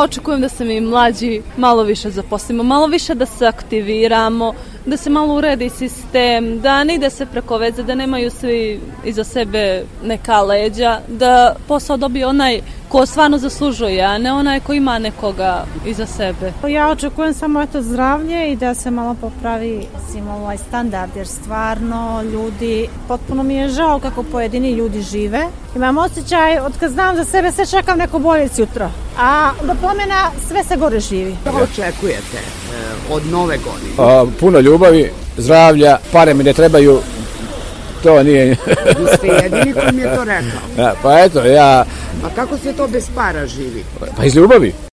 Očekujem da se mi mlađi malo više zaposlimo, malo više da se aktiviramo, da se malo uredi sistem, da ne ide se preko veze, da nemaju svi iza sebe neka leđa, da posao dobije onaj ko stvarno zaslužuje, a ne onaj ko ima nekoga iza sebe. Ja očekujem samo zdravlje i da se malo popravi ovaj standard, jer stvarno ljudi, potpuno mi je žao kako pojedini ljudi žive. Imam osjećaj, od kad znam za sebe, sve čekam neko bolje jutro, a do pomena sve se gore živi. Što očekujete od nove godine? Puno ljubavi, zdravlja, pare mi ne trebaju, to nije... Vi ste jedini koji mi je to rekao. Pa eto, ja... Pa kako se to bez para živi? Pa iz ljubavi.